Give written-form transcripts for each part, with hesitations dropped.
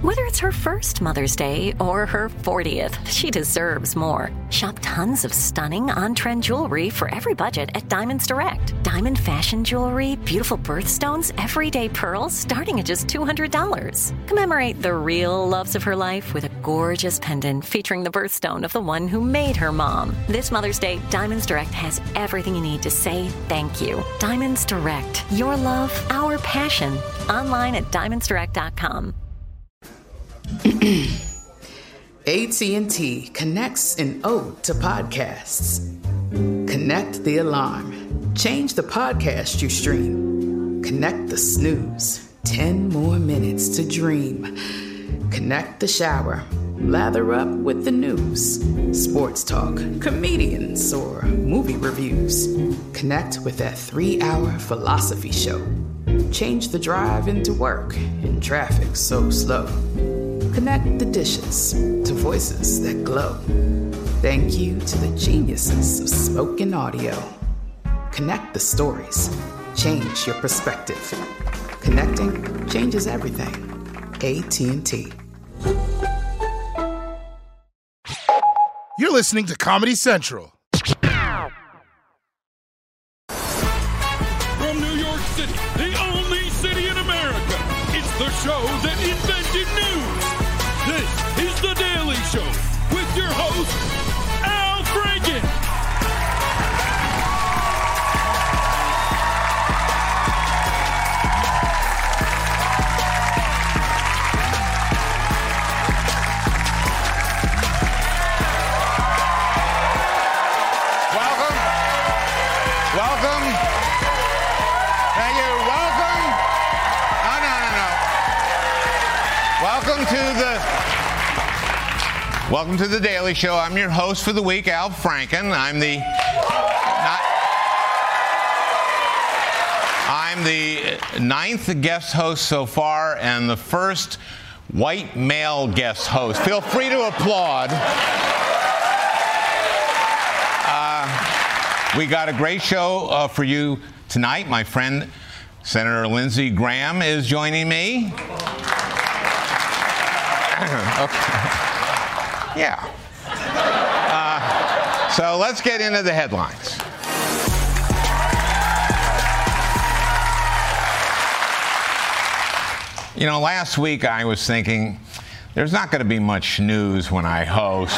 Whether it's her first Mother's Day or her 40th, she deserves more. Shop tons of stunning on-trend jewelry for every budget at Diamonds Direct. Diamond fashion jewelry, beautiful birthstones, everyday pearls starting at just $200. Commemorate the real loves of her life with a gorgeous pendant featuring the birthstone of the one who made her mom. This Mother's Day, Diamonds Direct has everything you need to say thank you. Diamonds Direct. Your love, our passion. Online at diamondsdirect.com. AT&T connects an ode to podcasts. Connect the alarm. Change the podcast you stream. Connect the snooze. 10 more minutes to dream. Connect the shower. Lather up with the news. Sports talk, comedians, or movie reviews. Connect with that 3-hour philosophy show. Change the drive into work in traffic so slow. Connect the dishes to voices that glow. Thank you to the geniuses of spoken audio. Connect the stories. Change your perspective. Connecting changes everything. AT&T. You're listening to Comedy Central. From New York City, the only city in America, it's the show that invented news. This is The Daily Show with your host, Al Franken. Welcome. Thank you. Welcome. No. Welcome to the Daily Show. I'm your host for the week, Al Franken. I'm the ninth guest host so far and the first white male guest host. Feel free to applaud. We got a great show for you tonight. My friend, Senator Lindsey Graham, is joining me. Okay. Yeah. So let's get into the headlines. You know, last week I was thinking there's not going to be much news when I host.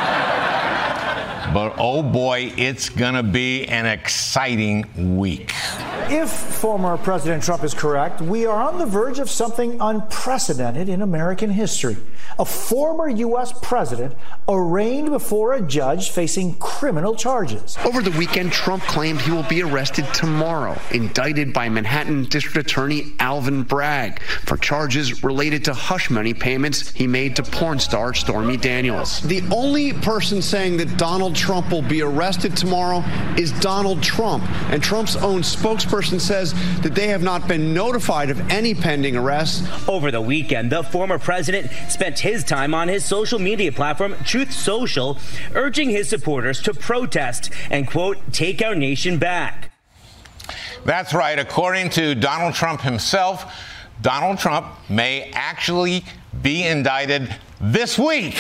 But, oh boy, it's going to be an exciting week. If former President Trump is correct, we are on the verge of something unprecedented in American history. A former U.S. president arraigned before a judge facing criminal charges. Over the weekend, Trump claimed he will be arrested tomorrow, indicted by Manhattan District Attorney Alvin Bragg for charges related to hush money payments he made to porn star Stormy Daniels. The only person saying that Donald Trump will be arrested tomorrow is Donald Trump, and Trump's own spokesperson says that they have not been notified of any pending arrests. Over the weekend, the former president spent his time on his social media platform, Truth Social, urging his supporters to protest and, quote, take our nation back. That's right. According to Donald Trump himself, Donald Trump may actually be indicted this week.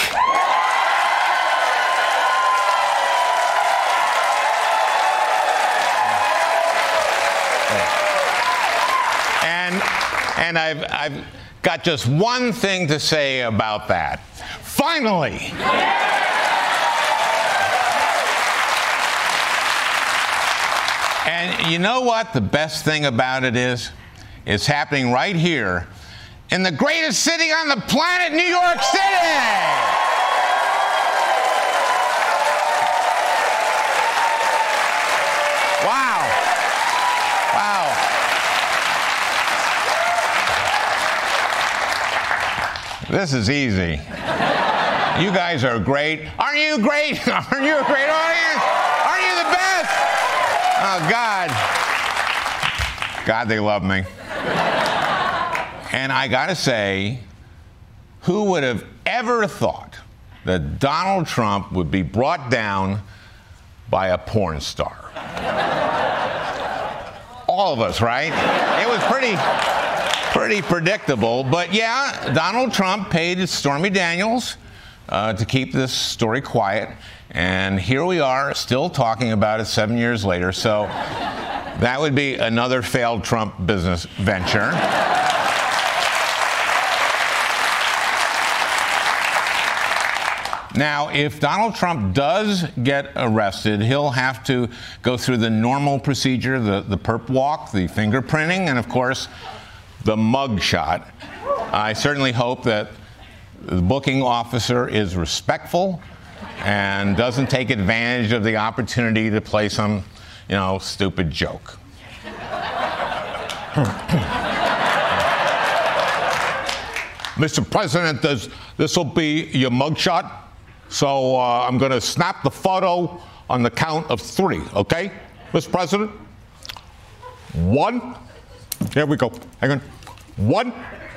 And I've got just one thing to say about that. Finally! And you know what the best thing about it is? It's happening right here in the greatest city on the planet, New York City! Wow. This is easy. You guys are great. Aren't you great? Aren't you a great audience? Aren't you the best? Oh, God, they love me. And I gotta say, who would have ever thought that Donald Trump would be brought down by a porn star? All of us, right? It was pretty... pretty predictable. But yeah, Donald Trump paid Stormy Daniels to keep this story quiet. And here we are still talking about it 7 years later. So that would be another failed Trump business venture. Now, if Donald Trump does get arrested, he'll have to go through the normal procedure, the perp walk, the fingerprinting, and, of course, the mug shot. I certainly hope that the booking officer is respectful and doesn't take advantage of the opportunity to play some, stupid joke. Mr. President, this will be your mugshot. So I'm going to snap the photo on the count of 3, okay, Mr. President? 1. Here we go. Hang on. 1,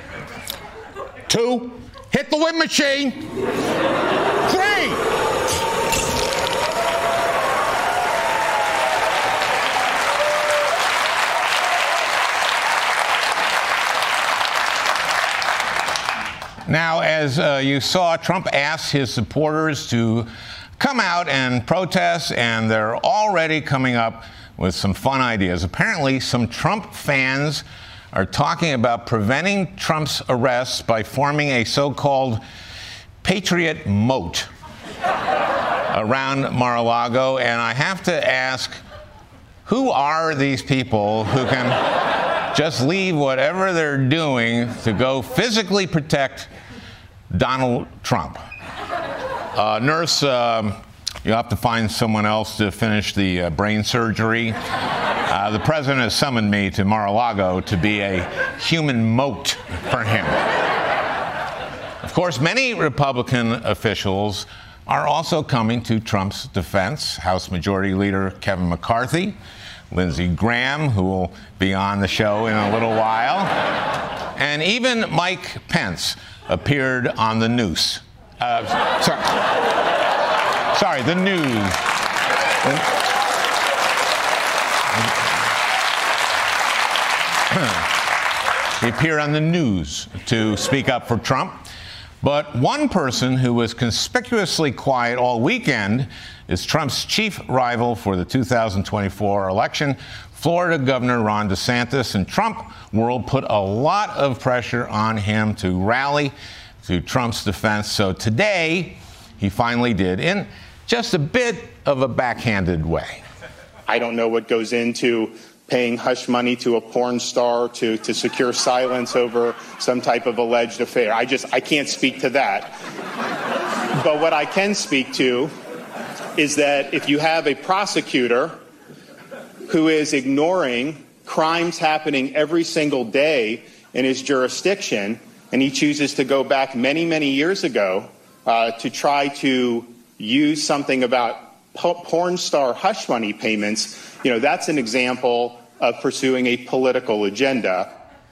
2. Hit the wind machine. 3. Now, as you saw, Trump asked his supporters to come out and protest, and they're already coming up with some fun ideas. Apparently, some Trump fans are talking about preventing Trump's arrests by forming a so-called Patriot moat around Mar-a-Lago. And I have to ask, who are these people who can just leave whatever they're doing to go physically protect Donald Trump? Nurse, you'll have to find someone else to finish the brain surgery. The president has summoned me to Mar-a-Lago to be a human moat for him. Of course, many Republican officials are also coming to Trump's defense. House Majority Leader Kevin McCarthy, Lindsey Graham, who will be on the show in a little while, and even Mike Pence appeared on the news. Sorry, the news. He appeared on the news to speak up for Trump. But one person who was conspicuously quiet all weekend is Trump's chief rival for the 2024 election, Florida Governor Ron DeSantis. And Trump world put a lot of pressure on him to rally to Trump's defense. So today, he finally did, in just a bit of a backhanded way. I don't know what goes into paying hush money to a porn star to secure silence over some type of alleged affair. I can't speak to that. But what I can speak to is that if you have a prosecutor who is ignoring crimes happening every single day in his jurisdiction, and he chooses to go back many, many years ago to try to use something about porn star hush money payments, that's an example of pursuing a political agenda.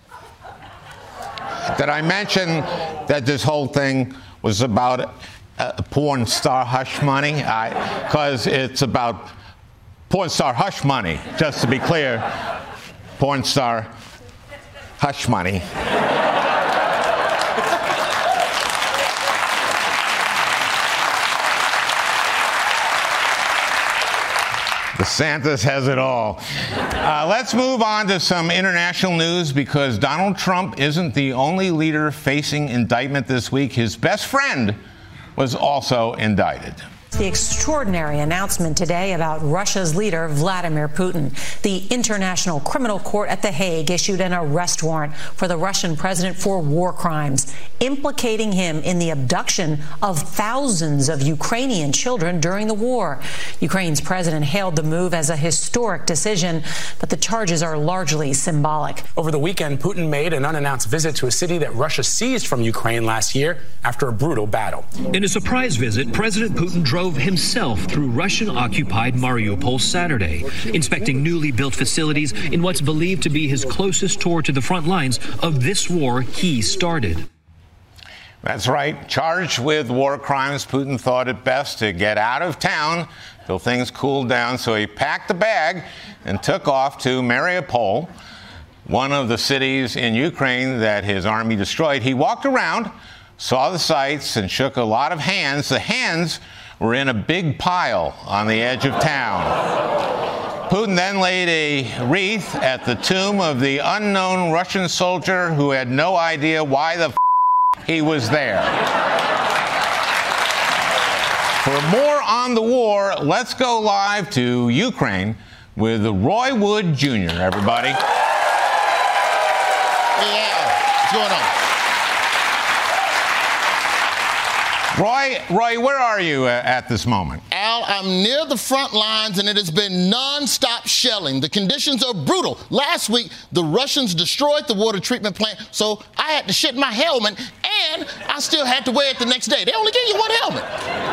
Did I mention that this whole thing was about porn star hush money? Because it's about porn star hush money, just to be clear. Porn star hush money. DeSantis has it all. Let's move on to some international news, because Donald Trump isn't the only leader facing indictment this week. His best friend was also indicted. The extraordinary announcement today about Russia's leader, Vladimir Putin. The International Criminal Court at The Hague issued an arrest warrant for the Russian president for war crimes, implicating him in the abduction of thousands of Ukrainian children during the war. Ukraine's president hailed the move as a historic decision, but the charges are largely symbolic. Over the weekend, Putin made an unannounced visit to a city that Russia seized from Ukraine last year after a brutal battle. In a surprise visit, President Putin drove himself through Russian-occupied Mariupol Saturday, inspecting newly built facilities in what's believed to be his closest tour to the front lines of this war he started. That's right. Charged with war crimes, Putin thought it best to get out of town till things cooled down, so he packed a bag and took off to Mariupol, one of the cities in Ukraine that his army destroyed. He walked around, saw the sights, and shook a lot of hands. The hands were in a big pile on the edge of town. Putin then laid a wreath at the tomb of the unknown Russian soldier who had no idea why the he was there. For more on the war, let's go live to Ukraine with Roy Wood Jr., everybody. Yeah, what's going on? Roy, where are you at this moment? Al, I'm near the front lines, and it has been non-stop shelling. The conditions are brutal. Last week, the Russians destroyed the water treatment plant, so I had to shit my helmet, and I still had to wear it the next day. They only give you one helmet.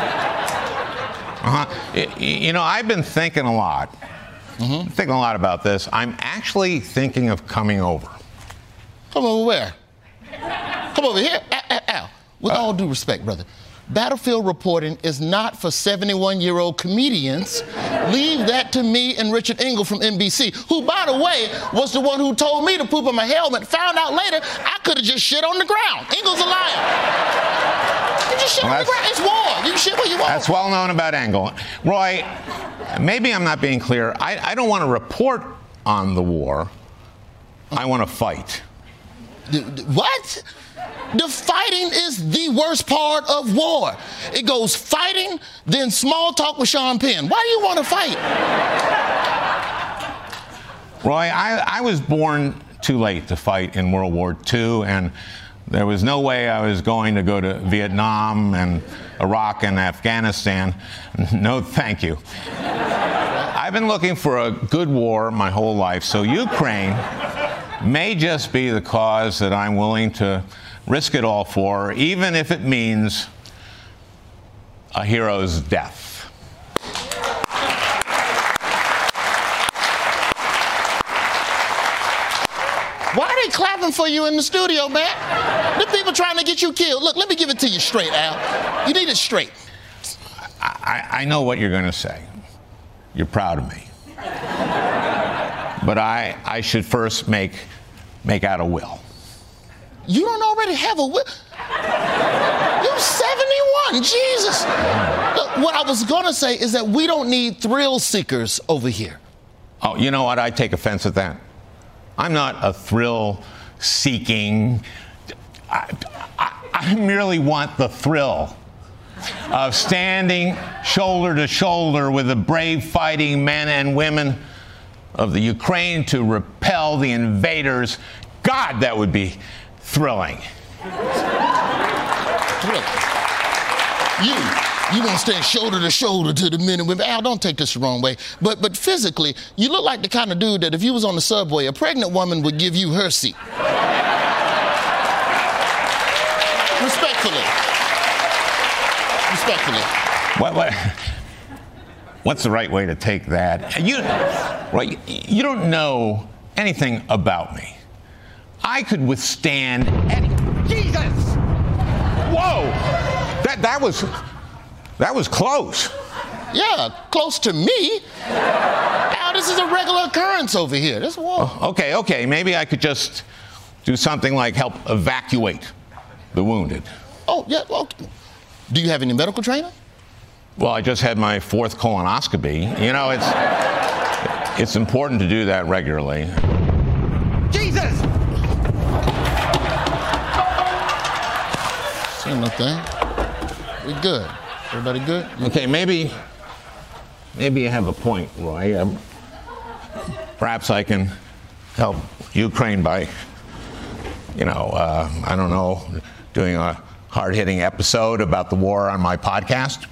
You know, I've been thinking a lot. Thinking a lot about this. I'm actually thinking of coming over. Come over where? Come over here. Al, with all due respect, brother, battlefield reporting is not for 71-year-old comedians. Leave that to me and Richard Engel from NBC, who, by the way, was the one who told me to poop on my helmet. Found out later I could have just shit on the ground. Engel's a liar. You just shit on the ground. It's war. You can shit where you want. That's well known about Engel. Roy, maybe I'm not being clear. I don't want to report on the war. I want to fight. What? The fighting is the worst part of war. It goes fighting, then small talk with Sean Penn. Why do you want to fight? Roy, I was born too late to fight in World War II, and there was no way I was going to go to Vietnam and Iraq and Afghanistan. No, thank you. I've been looking for a good war my whole life, so Ukraine may just be the cause that I'm willing to risk it all for, even if it means a hero's death. Why are they clapping for you in the studio, man? The people trying to get you killed. Look, let me give it to you straight, Al. You need it straight. I know what you're going to say. You're proud of me. But I should first make out a will. You don't already have a will? You're 71, Jesus. Look, what I was going to say is that we don't need thrill seekers over here. Oh, you know what? I take offense at that. I'm not a thrill-seeking. I merely want the thrill of standing shoulder to shoulder with the brave fighting men and women of the Ukraine to repel the invaders. God, that would be thrilling. You want to stand shoulder to shoulder to the men and women. Al, don't take this the wrong way. But physically, you look like the kind of dude that if you was on the subway, a pregnant woman would give you her seat. Respectfully. What's the right way to take that? You don't know anything about me. I could withstand any. Jesus! Whoa! That was close. Yeah, close to me. Now, this is a regular occurrence over here. This war. Okay. Maybe I could just do something like help evacuate the wounded. Oh, yeah. Well, do you have any medical training? Well, I just had my 4th colonoscopy. You know, it's important to do that regularly. Jesus! Same nothing. We good. Everybody good? Okay, maybe you have a point, Roy. Perhaps I can help Ukraine by, I don't know, doing a hard-hitting episode about the war on my podcast.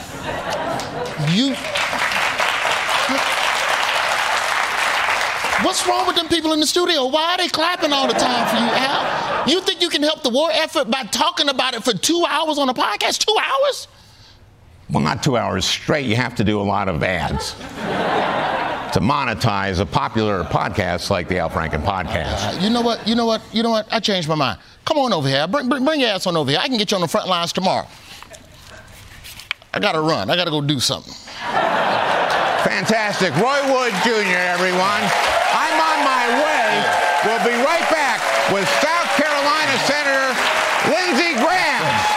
What's wrong with them people in the studio? Why are they clapping all the time for you, Al? You think you can help the war effort by talking about it for 2 hours on a podcast? 2 hours? Well, not 2 hours straight. You have to do a lot of ads to monetize a popular podcast like the Al Franken Podcast. You know what? I changed my mind. Come on over here. Bring your ass on over here. I can get you on the front lines tomorrow. I gotta run. I gotta go do something. Fantastic. Roy Wood Jr., everyone. I'm on my way We'll be right back with South Carolina Senator Lindsey Graham.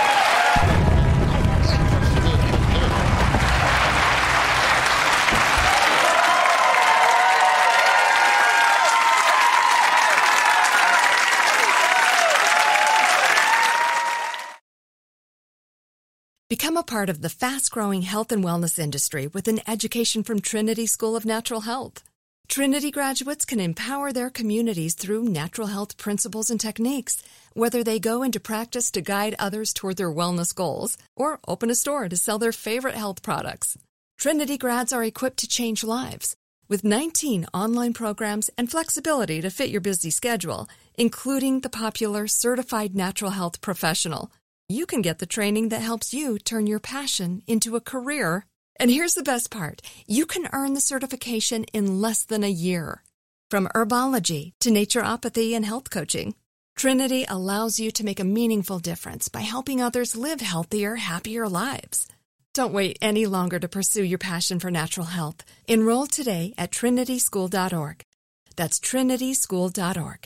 Become a part of the fast-growing health and wellness industry with an education from Trinity School of Natural Health. Trinity graduates can empower their communities through natural health principles and techniques, whether they go into practice to guide others toward their wellness goals or open a store to sell their favorite health products. Trinity grads are equipped to change lives with 19 online programs and flexibility to fit your busy schedule, including the popular Certified Natural Health Professional. You can get the training that helps you turn your passion into a career. And here's the best part. You can earn the certification in less than a year. From herbology to naturopathy and health coaching, Trinity allows you to make a meaningful difference by helping others live healthier, happier lives. Don't wait any longer to pursue your passion for natural health. Enroll today at trinityschool.org. That's trinityschool.org.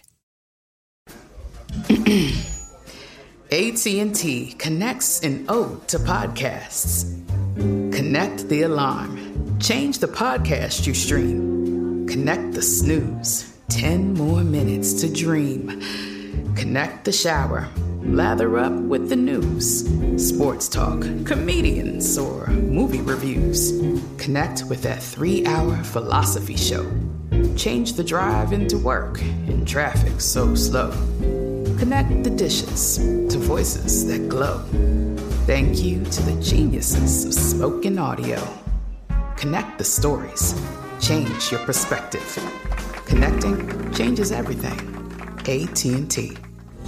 AT&T connects an ode to podcasts. Connect the alarm. Change the podcast you stream. Connect the snooze. 10 more minutes to dream. Connect the shower. Lather up with the news. Sports talk, comedians, or movie reviews. Connect with that 3-hour philosophy show. Change the drive into work in traffic so slow. Connect the dishes to voices that glow. Thank you to the geniuses of spoken audio. Connect the stories. Change your perspective. Connecting changes everything. AT&T.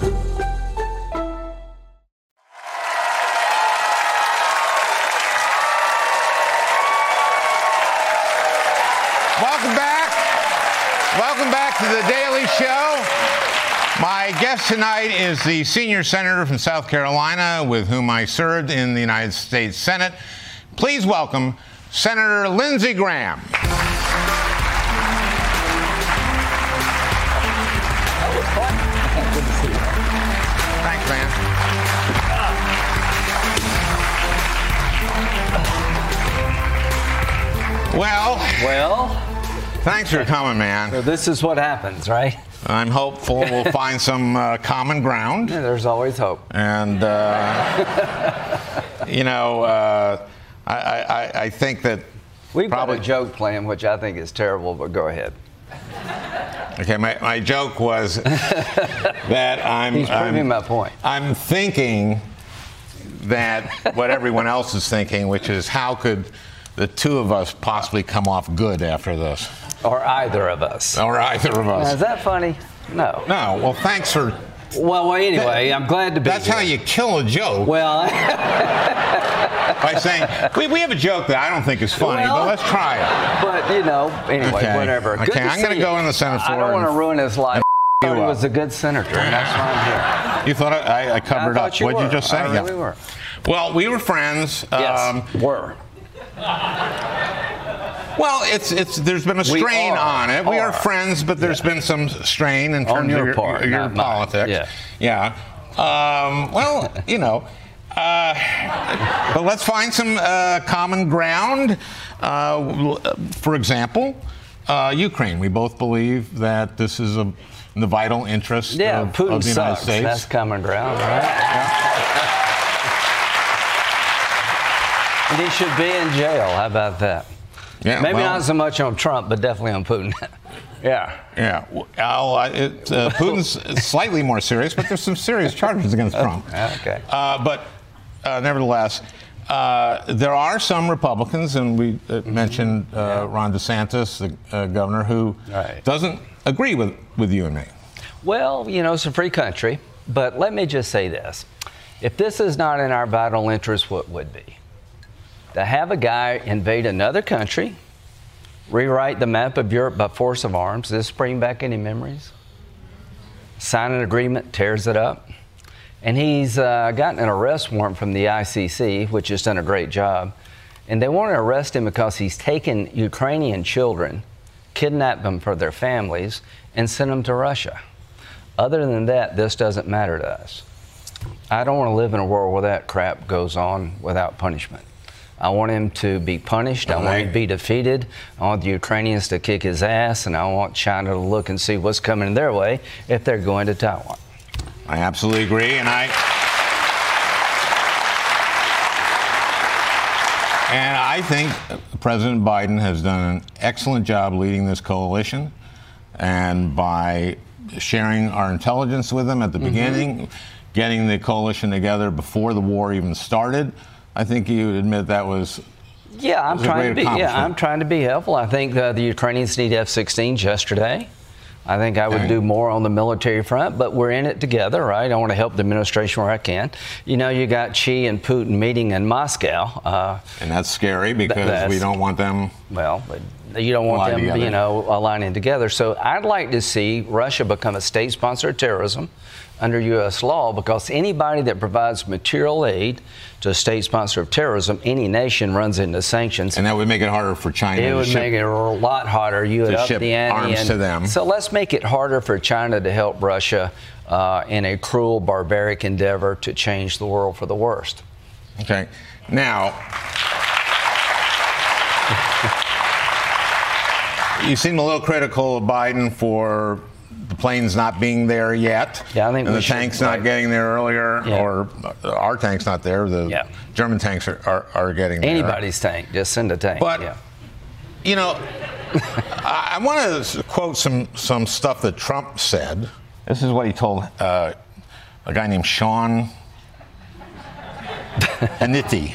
Welcome back. Welcome back to The Daily Show. My guest tonight is the senior senator from South Carolina with whom I served in the United States Senate. Please welcome Senator Lindsey Graham. Good to see you. Thanks, man. Well, thanks for coming, man. So this is what happens, right? I'm hopeful we'll find some common ground. Yeah, there's always hope. And, I think that we've got a joke plan, which I think is terrible, but go ahead. Okay, my joke was that He's proving my point. I'm thinking that what everyone else is thinking, which is how could the two of us possibly come off good after this? Or either of us. Now, is that funny? No. No. Well, thanks for... Well, anyway, I'm glad to be That's here. how you kill a joke. Well... by saying, we have a joke that I don't think is funny, but let's try it. But, anyway, whatever. Okay, Good to I'm going to go in the Senate floor. I don't want to ruin his life. I thought he was a good senator, and that's why I'm here. You thought I covered up. What did you just say? I really were. Well, we were friends. Yes, were. Well, there's been a strain on it. We are friends, but there's been some strain in terms of your politics. Yeah. But let's find some common ground. For example, Ukraine. We both believe that this is in the vital interest of the United States. That's common ground, right? Yeah. And he should be in jail. How about that? Yeah, Maybe not so much on Trump, but definitely on Putin. Yeah. Putin's slightly more serious, but there's some serious charges against Trump. Okay. But nevertheless, there are some Republicans, and we mentioned Ron DeSantis, the governor, who doesn't agree with you and me. Well, it's a free country, but let me just say this. If this is not in our vital interest, what would be? To have a guy invade another country, rewrite the map of Europe by force of arms. Does this bring back any memories? Sign an agreement, tears it up. And he's gotten an arrest warrant from the ICC, which has done a great job. And they want to arrest him because he's taken Ukrainian children, kidnap them for their families, and send them to Russia. Other than that, this doesn't matter to us. I don't want to live in a world where that crap goes on without punishment. I want him to be punished. I want him to be defeated. I want the Ukrainians to kick his ass, and I want China to look and see what's coming their way if they're going to Taiwan. I absolutely agree, and I think President Biden has done an excellent job leading this coalition, and by sharing our intelligence with them at the beginning, getting the coalition together before the war even started, I think you would admit that was I'm trying to be helpful. I think the Ukrainians need F-16s yesterday. I think I would do more on the military front, but we're in it together, right? I want to help the administration where I can. You know, you got Xi and Putin meeting in Moscow. And that's scary because we don't want them. Well, you don't want them, aligning together. So I'd like to see Russia become a state sponsor of terrorism under U.S. law, because anybody that provides material aid to a state sponsor of terrorism, any nation runs into sanctions. And that would make it harder for China to ship. It would make it a lot harder. You would up the ante. Arms to them. So let's make it harder for China to help Russia in a cruel, barbaric endeavor to change the world for the worst. Okay. Now, you seem a little critical of Biden for the planes not being there yet. Yeah, I think and the tanks not getting there earlier, or our tank's not there. The German tanks are getting there. Anybody's tank, just send a tank. But you know, I want to quote some stuff that Trump said. This is what he told a guy named Sean Hannity.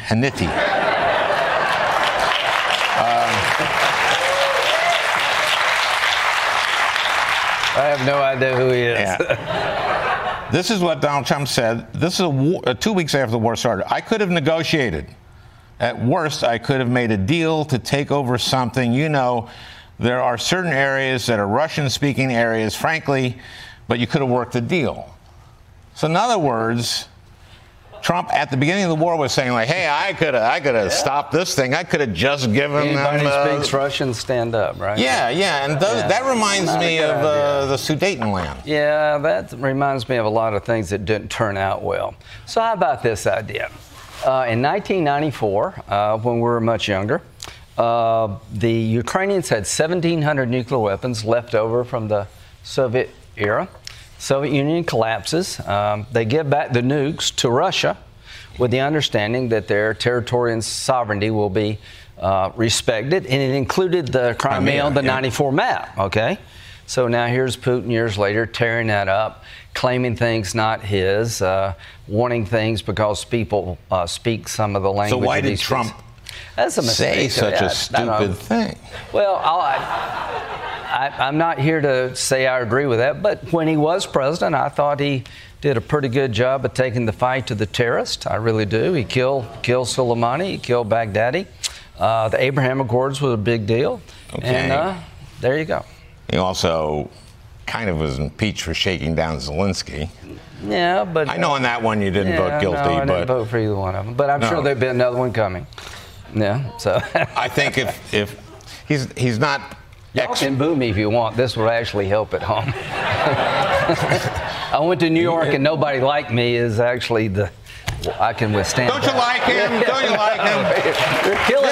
I have no idea who he is. Yeah. This is what Donald Trump said. This is 2 weeks after the war started. I could have negotiated. At worst, I could have made a deal to take over something. You know, there are certain areas that are Russian-speaking areas, frankly, but you could have worked a deal. So in other words, Trump at the beginning of the war was saying, like, hey, I could have stopped this thing. I could have just given them. Anybody speaks Russian, stand up, right? Yeah. And that reminds me of the Sudetenland. Yeah, that reminds me of a lot of things that didn't turn out well. So how about this idea? In 1994, when we were much younger, the Ukrainians had 1,700 nuclear weapons left over from the Soviet era. Soviet Union collapses. They give back the nukes to Russia with the understanding that their territory and sovereignty will be respected. And it included the Crimea on the 94 map, okay? So now here's Putin years later tearing that up, claiming things not his, wanting things because people speak some of the language. So why did Trump say such a stupid thing? Well, I'm not here to say I agree with that, but when he was president, I thought he did a pretty good job of taking the fight to the terrorists. I really do. He killed Soleimani. He killed Baghdadi. The Abraham Accords was a big deal. Okay. And there you go. He also kind of was impeached for shaking down Zelensky. Yeah, but I know on that one you didn't vote guilty. No, I didn't vote for either one of them. But I'm sure there'd be another one coming. Yeah, so I think if he's not. Y'all can boo me if you want. This will actually help at home. I went to New York and nobody liked me is actually I can withstand. Don't you like him? Don't you like him? You're killing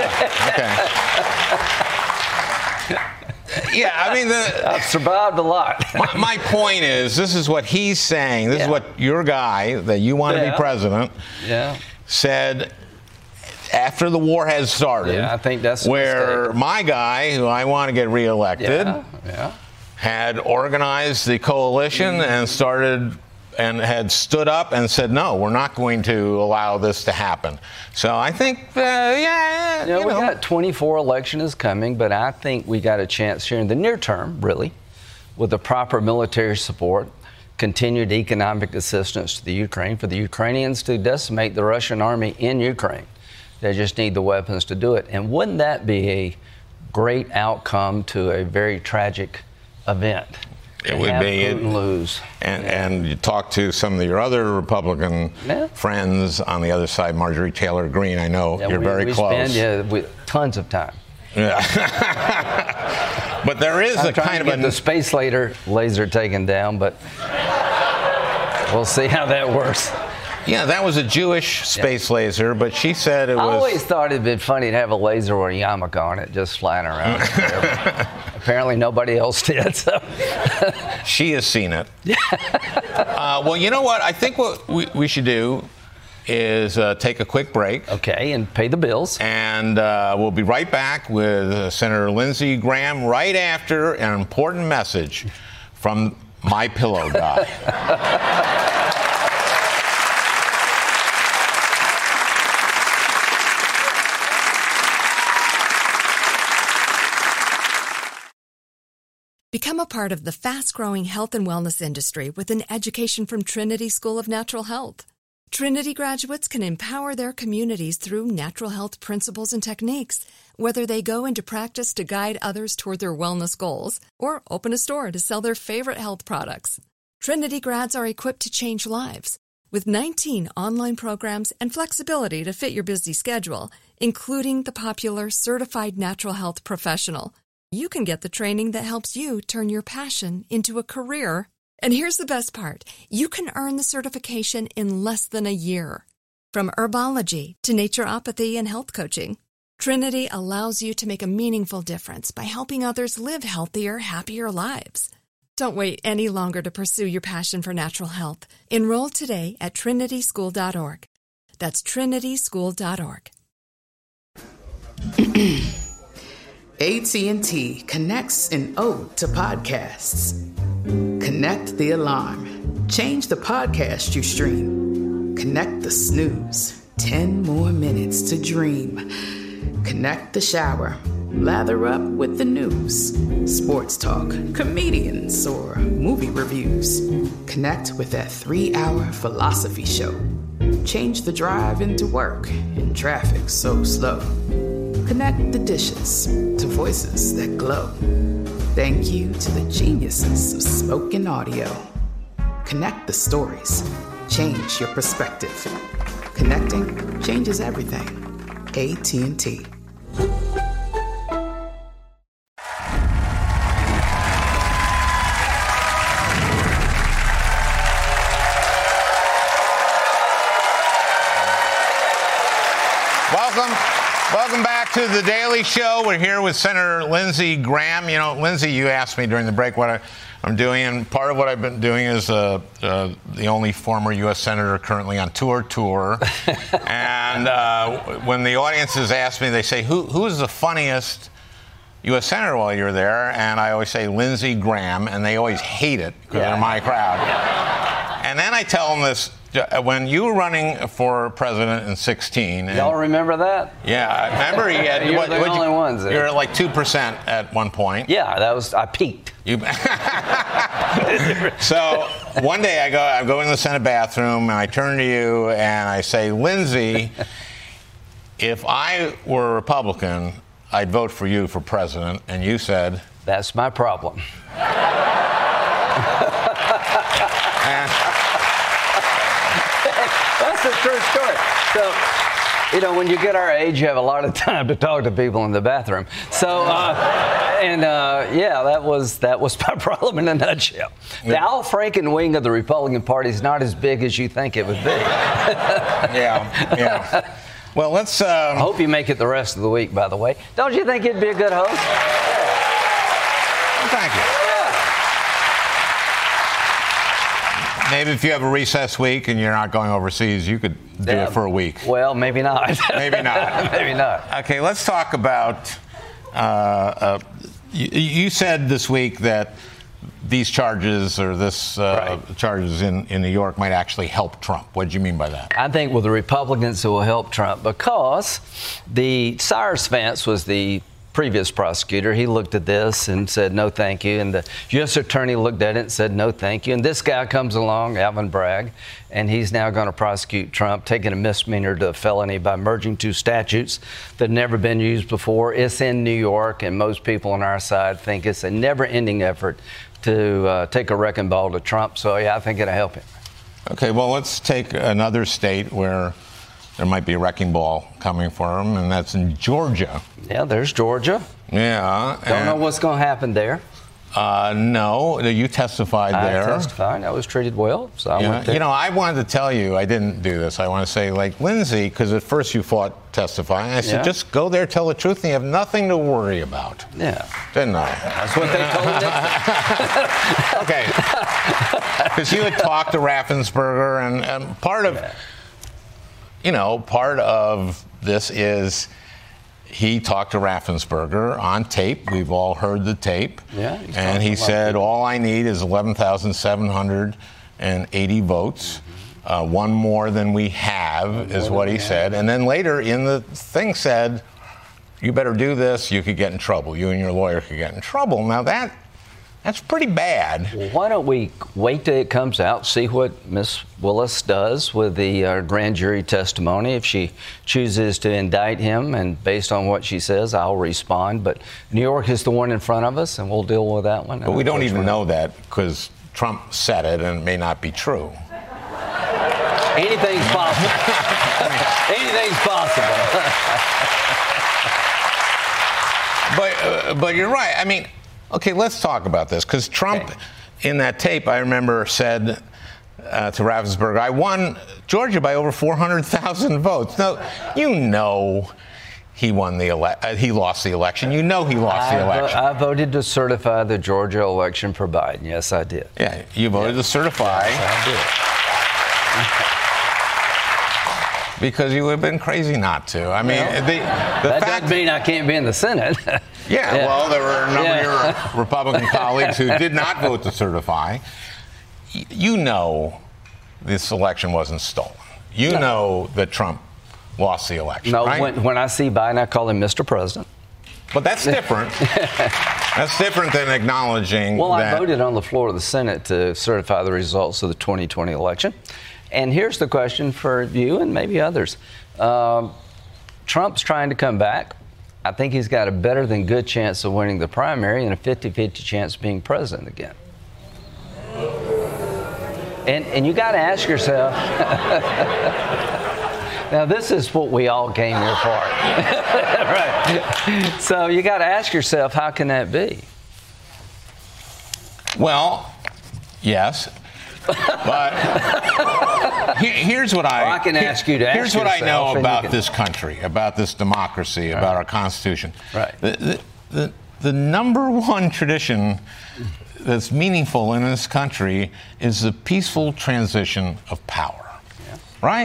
me. Yeah, I mean, I've survived a lot. my point is, this is what he's saying. This is what your guy that you want to be president said after the war has started. Yeah, I think that's where my guy, who I want to get reelected, had organized the coalition and started and had stood up and said, no, we're not going to allow this to happen. So I think, we got 24 elections coming, but I think we got a chance here in the near term, really, with the proper military support, continued economic assistance to the Ukraine, for the Ukrainians to decimate the Russian army in Ukraine. They just need the weapons to do it. And wouldn't that be a great outcome to a very tragic event? It would be. Putin lose. And you talk to some of your other Republican friends on the other side, Marjorie Taylor Greene, I know you're very close. We spend tons of time. Yeah. But there is a kind of the space laser taken down, but we'll see how that works. Yeah, that was a Jewish space laser, but she said it was... I always thought it'd been funny to have a laser with a yarmulke on it, just flying around. Apparently nobody else did, so... She has seen it. Well, you know what? I think what we should do is take a quick break. Okay, and pay the bills. And we'll be right back with Senator Lindsey Graham right after an important message from My Pillow guy. Become a part of the fast-growing health and wellness industry with an education from Trinity School of Natural Health. Trinity graduates can empower their communities through natural health principles and techniques, whether they go into practice to guide others toward their wellness goals or open a store to sell their favorite health products. Trinity grads are equipped to change lives with 19 online programs and flexibility to fit your busy schedule, including the popular Certified Natural Health Professional. You can get the training that helps you turn your passion into a career. And here's the best part. You can earn the certification in less than a year. From herbology to naturopathy and health coaching, Trinity allows you to make a meaningful difference by helping others live healthier, happier lives. Don't wait any longer to pursue your passion for natural health. Enroll today at trinityschool.org. That's trinityschool.org. AT&T connects an ode to podcasts. Connect the alarm. Change the podcast you stream. Connect the snooze. 10 more minutes to dream. Connect the shower. Lather up with the news. Sports talk, comedians, or movie reviews. Connect with that 3-hour philosophy show. Change the drive into work in traffic so slow. Connect the dishes to voices that glow. Thank you to the geniuses of spoken audio. Connect the stories. Change your perspective. Connecting changes everything. AT&T. Welcome back to The Daily Show. We're here with Senator Lindsey Graham. You know, Lindsey, you asked me during the break what I'm doing, and part of what I've been doing is the only former U.S. Senator currently on tour. And when the audiences ask me, they say, who is the funniest U.S. Senator while you're there? And I always say Lindsey Graham, and they always hate it because they're my crowd. And then I tell them this. When you were running for president in 2016. Y'all remember that? Yeah, I remember he had. You're the only ones. You're at like 2% at one point. Yeah, I peaked. So one day I go in the Senate bathroom and I turn to you and I say, Lindsey, if I were a Republican, I'd vote for you for president. And you said, that's my problem. That's a true story. So, you know, when you get our age, you have a lot of time to talk to people in the bathroom. So, that was my problem in a nutshell. The Al Franken wing of the Republican Party is not as big as you think it would be. Yeah. Well, let's. I hope you make it the rest of the week, by the way. Don't you think you'd be a good host? Well, thank you. Maybe if you have a recess week and you're not going overseas, you could do it for a week. Well, maybe not. Maybe not. Maybe not. Okay, let's talk about. You said this week that these charges or charges in New York might actually help Trump. What did you mean by that? I think with the Republicans, it will help Trump because Cyrus Vance was the previous prosecutor. He looked at this and said, no, thank you. And the U.S. attorney looked at it and said, no, thank you. And this guy comes along, Alvin Bragg, and he's now going to prosecute Trump, taking a misdemeanor to a felony by merging two statutes that had never been used before. It's in New York, and most people on our side think it's a never-ending effort to take a wrecking ball to Trump. So, yeah, I think it'll help him. Okay, well, let's take another state where there might be a wrecking ball coming for him, and that's in Georgia. Yeah, there's Georgia. Yeah. Don't know what's going to happen there. No, you testified there. I testified. I was treated well, so I went there. You know, I wanted to tell you, I didn't do this. I want to say, like, Lindsey, because at first you fought testifying. I said, just go there, tell the truth, and you have nothing to worry about. Yeah. Didn't I? That's what they told me. Okay. Because you had talked to Raffensperger, and part of, part of this is he talked to Raffensperger on tape. We've all heard the tape. Yeah. And he said, all I need is 11,780 votes. One more than we have is what he said. And then later in the thing said, you better do this, you could get in trouble. You and your lawyer could get in trouble. Now that's pretty bad. Well, why don't we wait till it comes out, see what Ms. Willis does with the grand jury testimony. If she chooses to indict him, and based on what she says, I'll respond. But New York is the one in front of us, and we'll deal with that one. But we don't even know that because Trump said it, and it may not be true. Anything's possible. Anything's possible. But you're right. I mean, okay, let's talk about this, because Trump, in that tape, I remember, said to Raffensperger, I won Georgia by over 400,000 votes. No, he won he lost the election. You know he lost the election. I voted to certify the Georgia election for Biden. Yes, I did. Yeah, you voted to certify. Yes, I did. Because you would have been crazy not to. I mean, that doesn't mean I can't be in the Senate. Yeah, well, there were a number of your Republican colleagues who did not vote to certify. You know this election wasn't stolen. You know that Trump lost the election, no, right? When I see Biden, I call him Mr. President. But that's different. That's different than acknowledging that. I voted on the floor of the Senate to certify the results of the 2020 election. And here's the question for you and maybe others. Trump's trying to come back. I think he's got a better than good chance of winning the primary and a 50-50 chance of being president again. And you got to ask yourself, now this is what we all came here for. Right. So you got to ask yourself, how can that be? Well, yes. But here's what I can ask you to ask Here's what I know about this this country, about this democracy, about our Constitution. Right. The number one tradition that's meaningful in this country is the peaceful transition of power. Yeah. Right?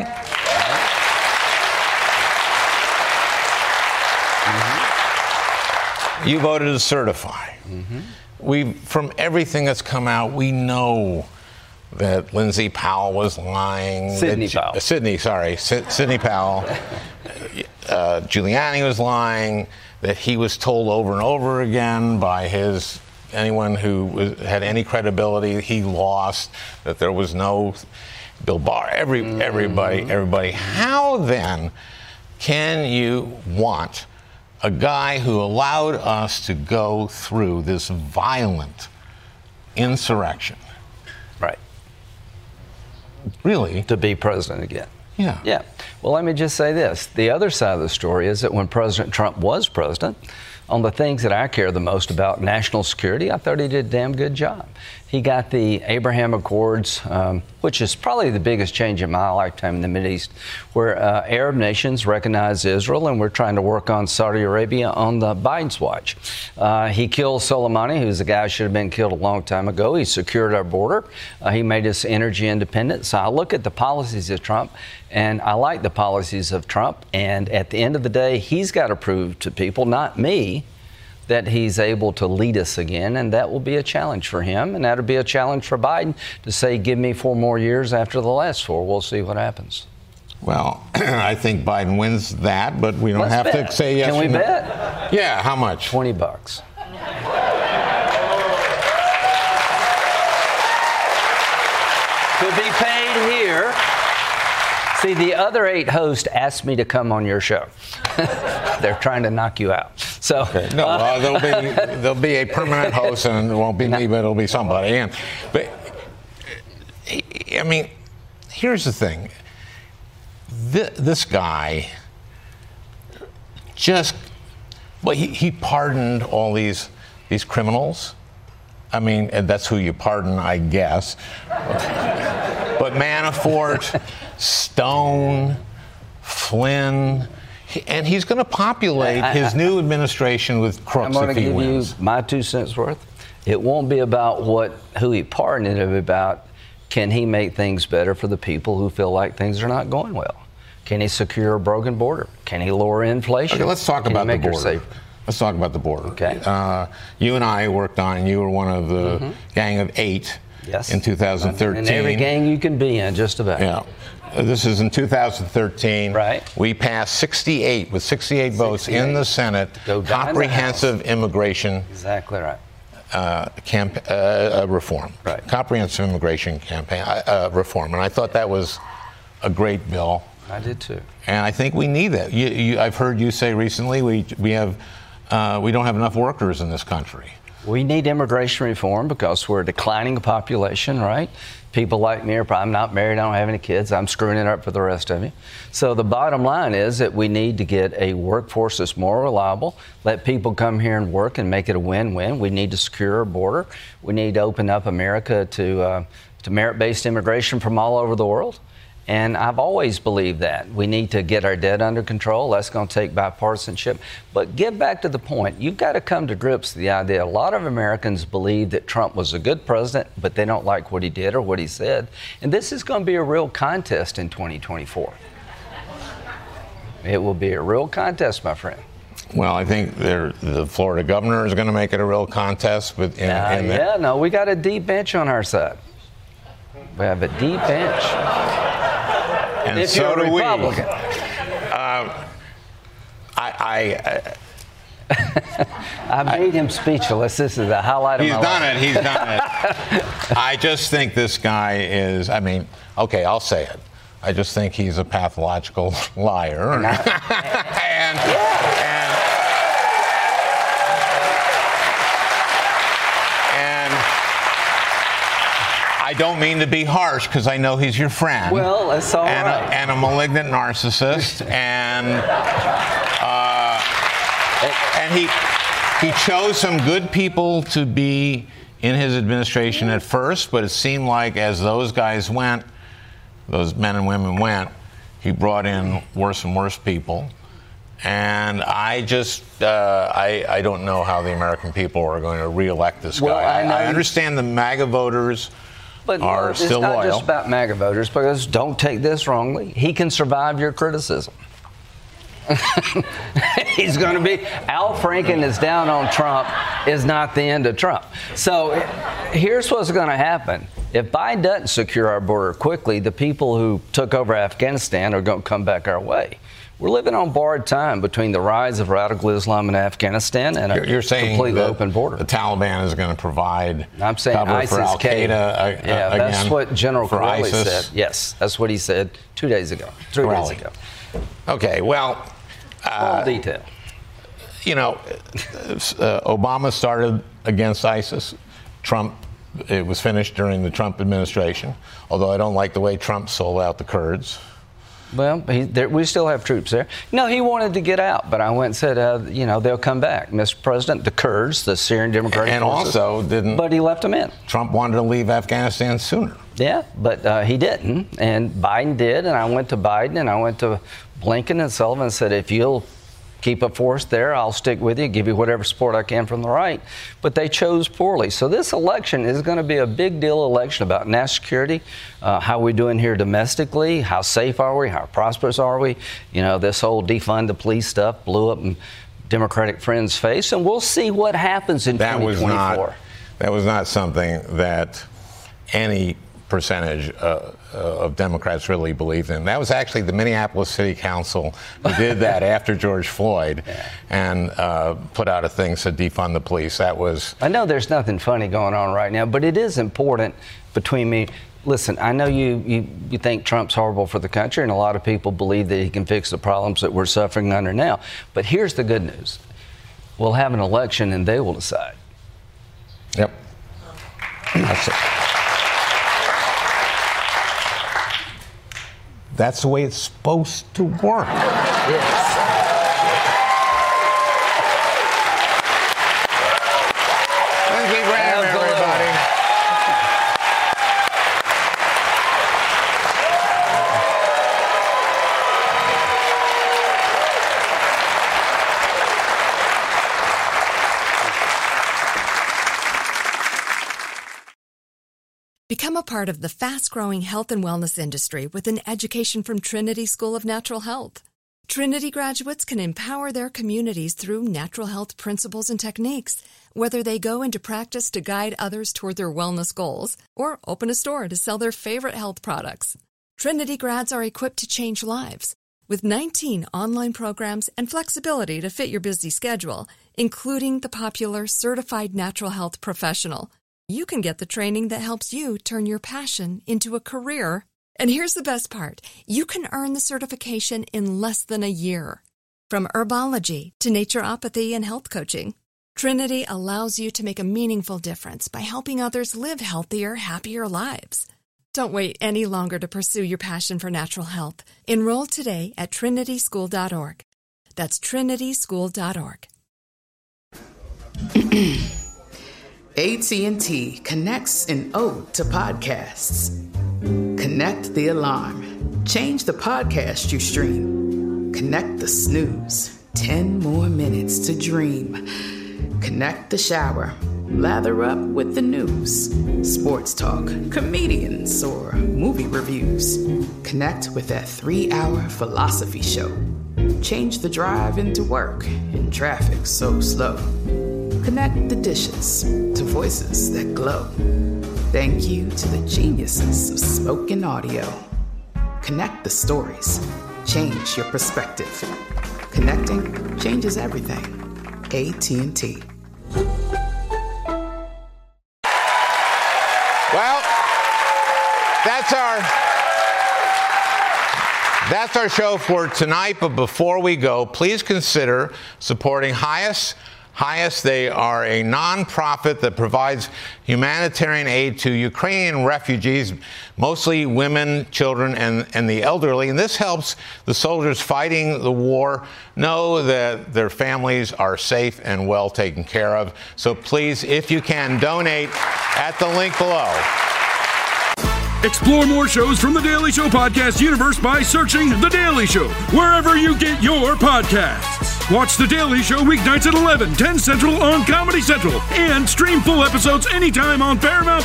Mm-hmm. You voted to certify. Mm-hmm. From everything that's come out, we know that Lindsey Powell was lying. Sidney Powell. Sidney Powell. Giuliani was lying. That he was told over and over again by anyone who had any credibility, he lost. That there was no Bill Barr. Everybody. How then can you want a guy who allowed us to go through this violent insurrection? Right. Really? To be president again. Yeah. Yeah. Well, let me just say this. The other side of the story is that when President Trump was president, on the things that I care the most about, national security, I thought he did a damn good job. He got the Abraham Accords, which is probably the biggest change in my lifetime in the Mideast, where Arab nations recognize Israel, and we're trying to work on Saudi Arabia on the Biden's watch. He killed Soleimani, who's a guy who should have been killed a long time ago. He secured our border. He made us energy independent. So I look at the policies of Trump, and I like the policies of Trump. And at the end of the day, he's got to prove to people, not me, that he's able to lead us again, and that will be a challenge for him, and that'll be a challenge for Biden to say, give me 4 more years after the last 4. We'll see what happens. Well, I think Biden wins that, but we don't have to say yes. Can we or no. bet? Yeah, how much? $20. To be paid here. See, the other 8 hosts asked me to come on your show. They're trying to knock you out. So okay. No, there'll be a permanent host, and it won't be me, but it'll be somebody. But I mean, here's the thing: this guy he pardoned all these criminals. I mean, and that's who you pardon, I guess. But Manafort, Stone, Flynn, and he's going to populate his new administration with crooks if he wins. I'm going to give you my 2 cents worth. It won't be about who he pardoned. It'll be about, can he make things better for the people who feel like things are not going well? Can he secure a broken border? Can he lower inflation? Okay, let's talk about the border. Let's talk about the border. Okay. You and I worked on, you were one of the Gang of 8 in 2013. And every gang you can be in, just about. Yeah. This is in 2013. Right. We passed 68 votes in the Senate, comprehensive immigration. Exactly right. Reform. Right. Comprehensive immigration campaign reform. And I thought that was a great bill. I did too. And I think we need that. I've heard you say recently we don't have enough workers in this country. We need immigration reform because we're a declining population, right? People like me I'm not married, I don't have any kids, I'm screwing it up for the rest of you. So the bottom line is that we need to get a workforce that's more reliable, let people come here and work and make it a win-win. We need to secure our border. We need to open up America to merit-based immigration from all over the world. And I've always believed that. We need to get our debt under control. That's going to take bipartisanship. But get back to the point. You've got to come to grips with the idea. A lot of Americans believe that Trump was a good president, but they don't like what he did or what he said. And this is going to be a real contest in 2024. It will be a real contest, my friend. Well, I think the Florida governor is going to make it a real contest. But we got a deep bench on our side. We have a deep bench. And if so you're a do we. I made him speechless. This is the highlight of my life. He's done it. I just think this guy is, I'll say it. I just think he's a pathological liar. I don't mean to be harsh because I know he's your friend. Well, that's all right. And a malignant narcissist, and he chose some good people to be in his administration at first, but it seemed like as those guys went, those men and women went, he brought in worse and worse people. And I just, I don't know how the American people are going to reelect this guy. I understand the MAGA voters. But it's not just about MAGA voters, because don't take this wrongly. He can survive your criticism. He's going to be. Al Franken is down on Trump is not the end of Trump. So here's what's going to happen. If Biden doesn't secure our border quickly, the people who took over Afghanistan are going to come back our way. We're living on borrowed time between the rise of radical Islam in Afghanistan and a completely open border. The Taliban is going to provide I'm saying cover ISIS for Al-Qaida again. That's what General Corelli ISIS. said. Yes, that's what he said 3 days ago. Okay, well. Full detail. Obama started against ISIS. It was finished during the Trump administration, although I don't like the way Trump sold out the Kurds. Well, we still have troops there. No, he wanted to get out, but I went and said, they'll come back. Mr. President, the Kurds, the Syrian Democratic Forces. But he left them in. Trump wanted to leave Afghanistan sooner. Yeah, but he didn't. And Biden did. And I went to Biden and I went to Blinken and Sullivan and said, if you'll keep a force there, I'll stick with you, give you whatever support I can from the right. But they chose poorly. So this election is going to be a big deal election about national security, how we're doing here domestically, how safe are we, how prosperous are we. This whole defund the police stuff blew up in Democratic friends' face, and we'll see what happens in 2024. That was not something that any percentage of Democrats really believed in. That was actually the Minneapolis City Council who did that after George Floyd and put out a thing that said defund the police. That was. I know there's nothing funny going on right now, but it is important between me. Listen, I know you think Trump's horrible for the country, and a lot of people believe that he can fix the problems that we're suffering under now. But here's the good news. We'll have an election and they will decide. Yep. That's it. That's the way it's supposed to work. Yes. Lindsey Graham, everybody. Become a part of the fast-growing health and wellness industry with an education from Trinity School of Natural Health. Trinity graduates can empower their communities through natural health principles and techniques, whether they go into practice to guide others toward their wellness goals or open a store to sell their favorite health products. Trinity grads are equipped to change lives. With 19 online programs and flexibility to fit your busy schedule, including the popular Certified Natural Health Professional, you can get the training that helps you turn your passion into a career. And here's the best part. You can earn the certification in less than a year. From herbology to naturopathy and health coaching, Trinity allows you to make a meaningful difference by helping others live healthier, happier lives. Don't wait any longer to pursue your passion for natural health. Enroll today at trinityschool.org. That's trinityschool.org. AT&T connects an ode to podcasts. Connect the alarm. Change the podcast you stream. Connect the snooze. 10 more minutes to dream. Connect the shower. Lather up with the news. Sports talk, comedians, or movie reviews. Connect with that 3-hour philosophy show. Change the drive into work in traffic so slow. Connect the dishes to voices that glow. Thank you to the geniuses of spoken audio. Connect the stories. Change your perspective. Connecting changes everything. AT&T. Well, that's our show for tonight. But before we go, please consider supporting HIAS. HIAS, they are a nonprofit that provides humanitarian aid to Ukrainian refugees, mostly women, children, and the elderly. And this helps the soldiers fighting the war know that their families are safe and well taken care of. So please, if you can, donate at the link below. Explore more shows from The Daily Show podcast universe by searching The Daily Show wherever you get your podcasts. Watch The Daily Show weeknights at 11, 10 Central on Comedy Central, and stream full episodes anytime on Paramount+.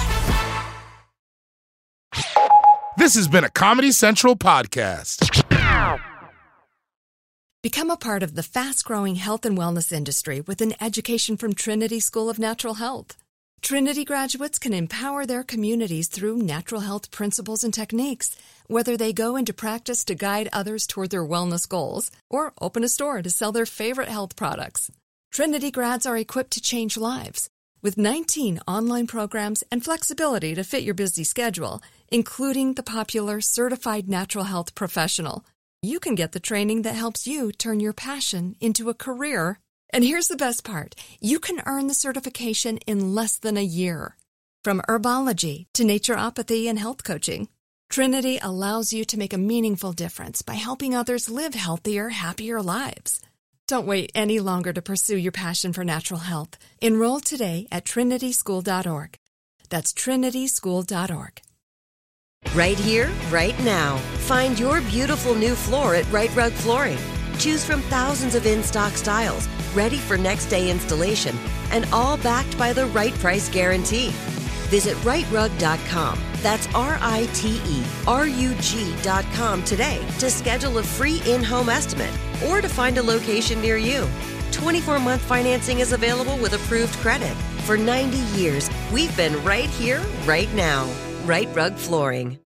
This has been a Comedy Central podcast. Become a part of the fast-growing health and wellness industry with an education from Trinity School of Natural Health. Trinity graduates can empower their communities through natural health principles and techniques, whether they go into practice to guide others toward their wellness goals or open a store to sell their favorite health products. Trinity grads are equipped to change lives. With 19 online programs and flexibility to fit your busy schedule, including the popular Certified Natural Health Professional, you can get the training that helps you turn your passion into a career. And here's the best part. You can earn the certification in less than a year. From herbology to naturopathy and health coaching, Trinity allows you to make a meaningful difference by helping others live healthier, happier lives. Don't wait any longer to pursue your passion for natural health. Enroll today at trinityschool.org. That's trinityschool.org. Right here, right now. Find your beautiful new floor at Right Rug Flooring. Choose from thousands of in-stock styles, ready for next day installation, and all backed by the right price guarantee. Visit rightrug.com. That's RITERUG.com today to schedule a free in-home estimate or to find a location near you. 24-month financing is available with approved credit. For 90 years, we've been right here, right now. Right Rug Flooring.